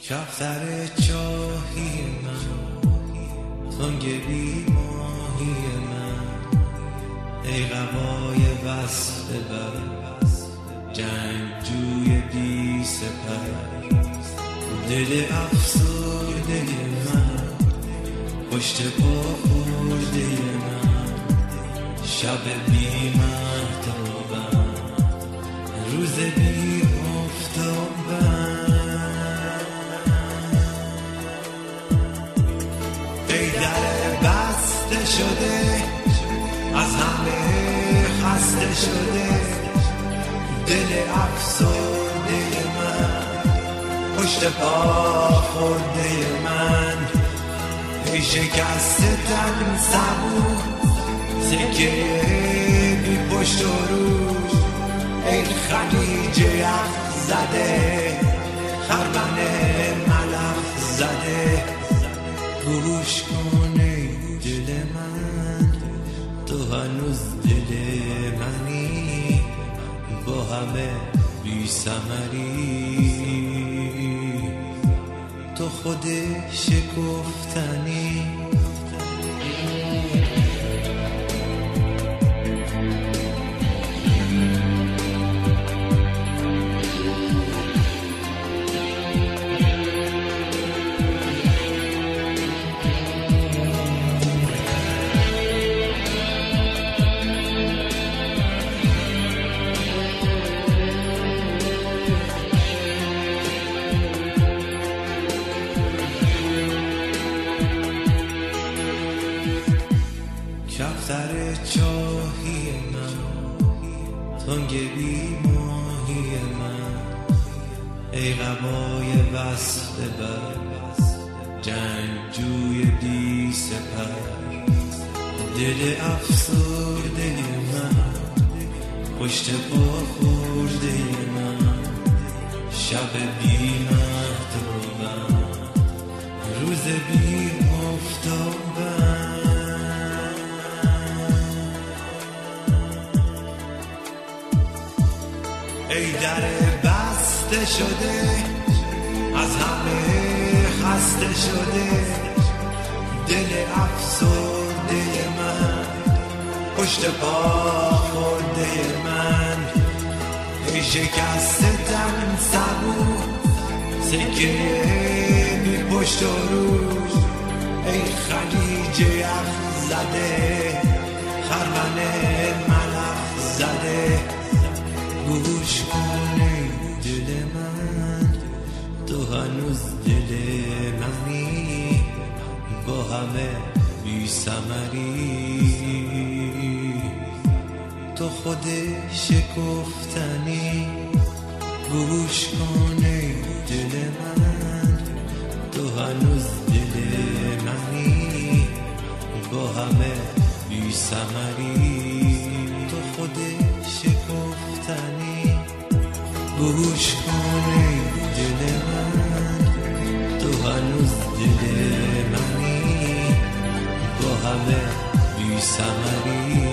کفتر چاهی من، تنگ بی ماهی من، ای قبای وصل بر جنگجوی بی سپر، دل افسرده من، پشت پا خورده من، شب بی مهتابم، روز بی آفتابم، ای در بسته شده از همه خسته شده، دل افسرده من، پشت پا خورده من، ای شکسته تن صبور، سکه بی پشت و رو، ای خلیج یخ زده، خرمن ملخ زده، گوش کن ای دل من، تو هنوز دل منی، با همه بی ثمری، تو خود شکفتنی. کفتر چاهی من، تنگ بی ماهی من، ای قبای وصل بر جنگجوی بی سپر، دل افسرده من، پشت پا خورده من، شب بی مهتابم، روز بی آفتابم، ای در بسته شده از همه خسته شده، دل افسرده من، پشت پا خورده من، ای شکسته تن صبور، سکه بی پشت و رو، ای خلیج یخ زده، خرمن ملخ زده، گوش کن ای دل من، تو هنوز دل منی، با همه بی ثمری، تو خود شکفتنی. گوش کن ای دل من، تو هنوز دل منی، با همه بی ثمری، تو خود شکفتنی. گوش کن ای دل من، تو هنوز دل منی، با همه بی ثمری،